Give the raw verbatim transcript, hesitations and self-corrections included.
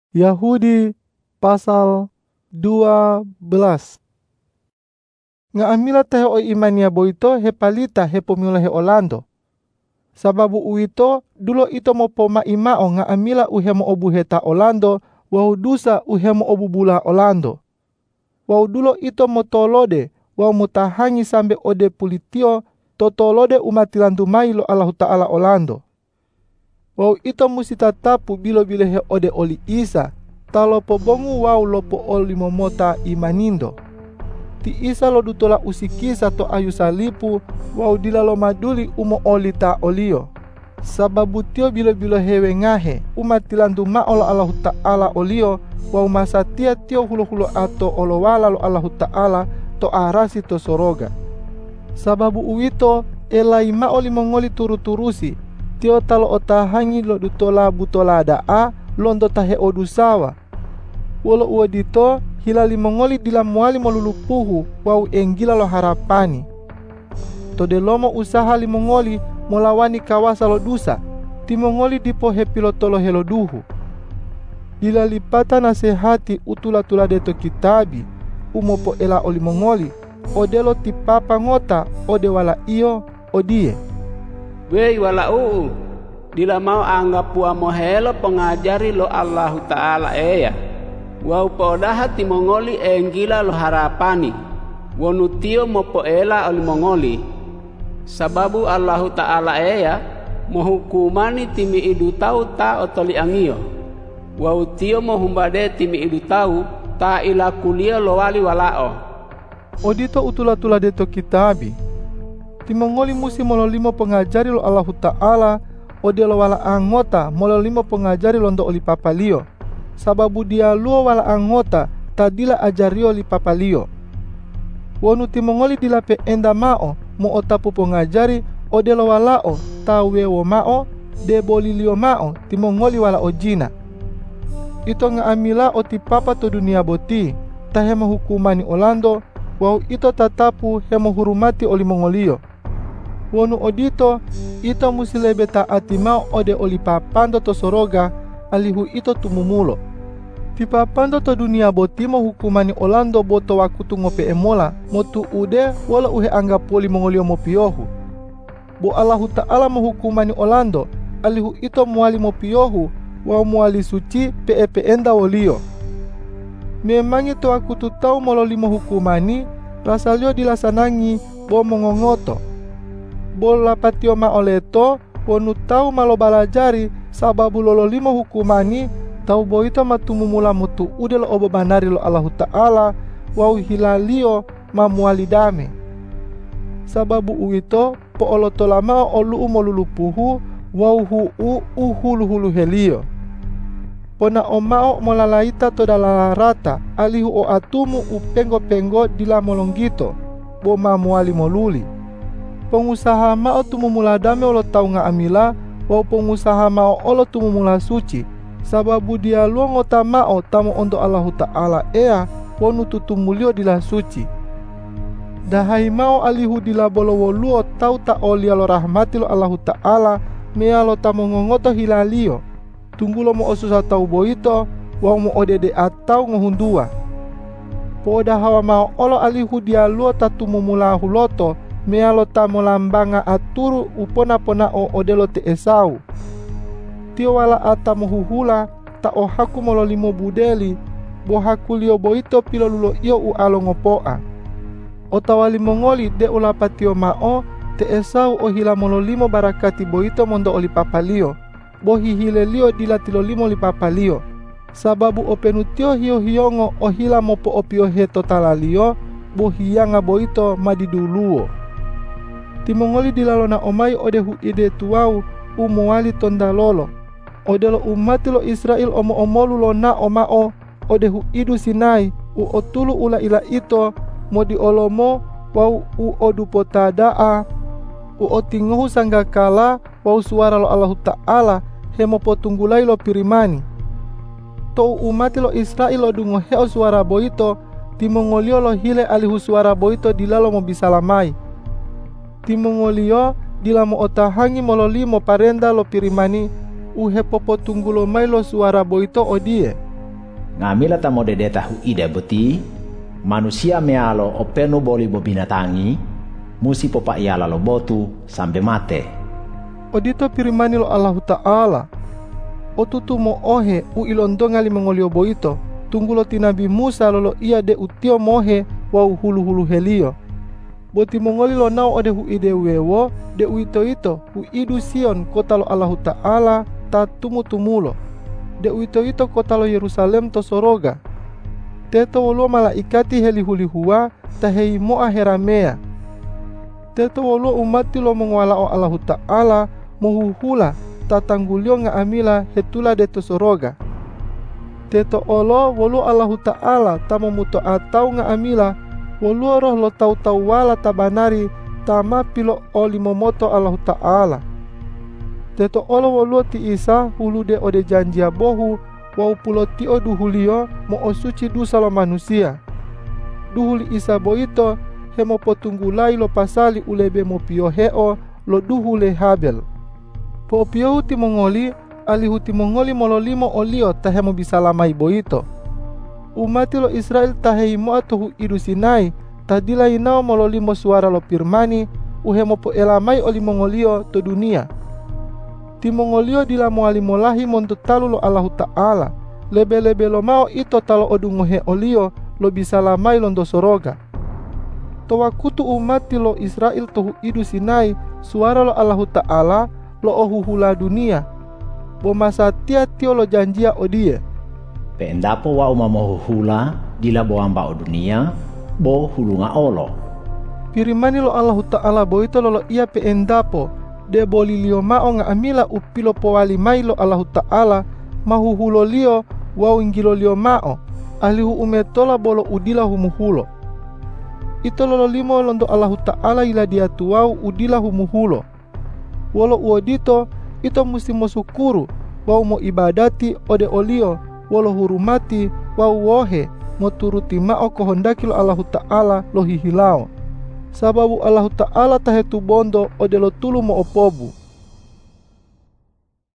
Yahudi pasal dua belas. Nga amila tahe o imania boito he palita he pumila he Orlando. Sababu uito dulo ito mo poma imao nga amila uhemo obuheta Orlando wau dusa uhemo obubula Orlando. Wau dulo ito mo tolode wau mutahangi sambe ode pulitio totolode umatilantumai lo Allah Ta'ala Orlando. Wau ito musi tatapu bilo-bilo he ode oli Isa talo pobongu wau lopo oli momota imanindo. Ti Isa lo dutola usikisa to ayu salipu wau dilalo maduli umo oli ta olio. Sababu tio bilo-bilo hewe ngahe umatilanduma olo Allah Ta'ala olio wau masatia tio hulo-hulo ato olowala lo Allah Ta'ala to arasi to soroga. Sababu uito elai maoli mongoli turu-turusi tio talo otahangi lo dutola butola daa londo tahe odusawa. Wolo uodito hilali mongoli dilamuali molulupuhu wau enggila lo harapani. Tode lomo usaha li mongoli molawani kawasa lo dusa. Ti mongoli dipo hepilotolo helo duhu. Dilalipata nasehati utula-tula deto kitabi umopo ela oli mongoli. Odelo ti papa ngota ode wala iyo odie. Wei wala uu, dila mau anggap pua mohelo pengajari lo Allah Ta'ala eya. Wau podaha ti mongoli enggila lo harapani. Wonutio mopo ela oli mongoli. Sababu Allah Ta'ala eya mohukumani timi idu tau ta otoli angio. Wau tio mohumbade timi idu tau ta ila kulia lo wali walao. Odito utula-tula deto kitabi. Timongoli musi mololimo pengajari lo Allah Ta'ala ode lo wala angota mololimo pengajari londo oli papalio. Sababu dia luo wala angota tadila ajario li papalio. Wonu timongoli dilape enda mao mo otapu pengajari ode lo walao tawewo mao de bolilio mao timongoli wala ojina. Ito nga amila oti papa to dunia boti tahema hukumani Orlando wau ito tatapu hemo hurumati oli mongolio. Wonu odito ito musi lebe taati mau ode oli papando to soroga alihu ito tumumulo. Ti papando to dunia boti mo hukumani Orlando boto wakutu ngope emola motu ude wala uhe anggap poli mongolio mo piohu. Bo Allah Ta'ala mo hukumani Orlando alihu ito muali mo piohu wau muali suci pepe enda wolio. Memang itu aku tu tahu mololimo hukumani rasalio dilasanangi bo mongongoto. Bola patio ma oleto wonu tahu malo balajari sababu lololimo hukumani tahu boito matumumula mutu udel obo banari lo Allah Ta'ala wau hilalio mamuali dame. Sababu uito po oloto lama olu umolulupuhu wau hu u uhulu-hulu helio. Pona omao molalaita to dalarata alihu o atumu upengo-pengo dila molonggito bo mamuali moluli. Pengusaha mao tumumula dame olo tau nga amila wau pengusaha mao olo tumumula suci sababu dia luongo mao tamu ondo Allah Ta'ala ea wonu tutumulio dila suci. Dahai mao alihu dila bolowo luo tau ta olia lo rahmati lo Allah Ta'ala mea lo tamu ngongoto hilalio. Tunggulo mo osusa tau boito wau mo odede atau ngohundua. Poda hawa mao olo alihu dia luo tatumumula huloto mea lo tamo lambanga aturu upona-pona o odelo te Esau. Tio wala atamo huhula ta o haku mololimo budeli bo hakulio boito pilolulo iyo u alo ngopoa. Otawali mongoli de ulapatio mao te Esau o hila mololimo barakati boito mondo oli papalio. Bo hihilelio dila tilolimo li papalio. Sababu openutio hiyo hiyongo o hila mopo opio heto talalio bo hiyanga boito madiduluo. Timongoli dilalona omai ode hu ide tuau umuali tondalolo. Ode lo umati lo Israel omo-omolu lo na omao ode hu idu Sinai u otulu ula ila ito modi olomo wau u odupotadaa u otingohu sanggakala wau suara lo Allah Ta'ala hemo potunggulai lo pirimani. To umati lo Israel lo dungo heo suara boito timongolio lo hile alihu suara boito dilalo mo bisalamai. Timongolio dilamo otahangi mololimo parenda lo pirimani uhe popotunggulo mai lo suara boito odie. ngamila ta modedeta hu ide beti manusia mealo openu boli bo binatangi musi popa iala lo botu sampai mate. Odito pirimani lo Allah Ta'ala. O tutu mo ohe u ilondo ngali mengolio boito. Tunggulo ti Nabi Musa lolo ia de utio mohe wau hulu-hulu helio. Boti mongoli lo nao ode hu ide wewo de uito ito hu idu Sion kota lo Allah Ta'ala ta tumu-tumulo. De uito ito kota lo Yerusalem to soroga. Teto wolo malaikati heli huli-hua ta hei moa heramea. Teto wolo umati lo mengwala o Allah Ta'ala mohuhula ta tanggulio nga amila hetula de to soroga. Teto olo wolo Allah Ta'ala ta memuto atau nga amila wolo roh lo tau-tau wala tabanari tama pilo oli momoto Allah Ta'ala. Teto olo wolo ti Isa hulu de ode janjia bohu wau pulo ti o duhulio mo osuci dusa lo manusia. Duhuli Isa boito hemo potunggulai lo pasali ulebe mo pio heo lo duhule Habel. Po pio ti mongoli alihu ti mongoli mololimo olio ta hemo bisa lamai boito. Umati lo Israel tahei mo atohu idu Sinai tadila inao mololimo suara lo firmani uhemo po elamai oli mongolio to dunia. Ti mongolio dila moalimolahi monto talu lo Allah Ta'ala. Lebe-lebe lo mao ito talo odungohe olio lo bisa lamai londo soroga. Towa kutu umati lo Israel tohu idu Sinai suara lo Allah Ta'ala lo ohuhula dunia. Bo masa tia-tio lo janjia odie. Pe endapo wa umamohu hula dila bo amba o dunia bo hulunga olo. Pirimani lo Allah Ta'ala boito lo ia pe endapo de boli lio mao nga amila upilo powali mai lo Allah Ta'ala mahuhulo lio wau ingilo lio mao alihu umetola bolo udila humuhulo. Ito lolo limo londo Allah Ta'ala ila dia tuau udila humuhulo. Wolo uodito ito musti mosukuru wau mo ibadati ode olio wolo hurumati wau wohe mo turuti mao kohondaki lo Allah Ta'ala lo hihilao. Sababu Allah Ta'ala tahetu bondo ode lo tulu mo opobu.